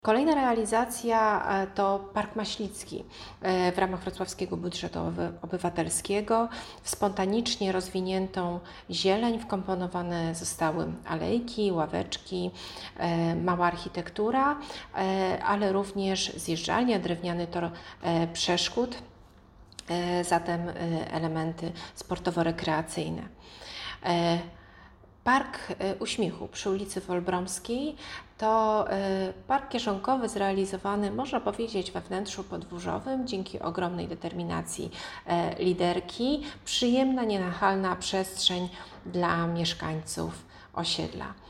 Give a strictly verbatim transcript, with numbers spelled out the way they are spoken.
Kolejna realizacja e, to Park Maślicki e, w ramach Wrocławskiego Budżetu Oby- Obywatelskiego. W spontanicznie rozwiniętą zieleń wkomponowane zostały alejki, ławeczki, e, mała architektura, e, ale również zjeżdżalnia, drewniany tor e, przeszkód, e, zatem e, elementy sportowo-rekreacyjne. E, Park e, Uśmiechu przy ulicy Wolbromskiej to e, park kieszonkowy zrealizowany, można powiedzieć, we wnętrzu podwórzowym dzięki ogromnej determinacji e, liderki. Przyjemna, nienachalna przestrzeń dla mieszkańców osiedla.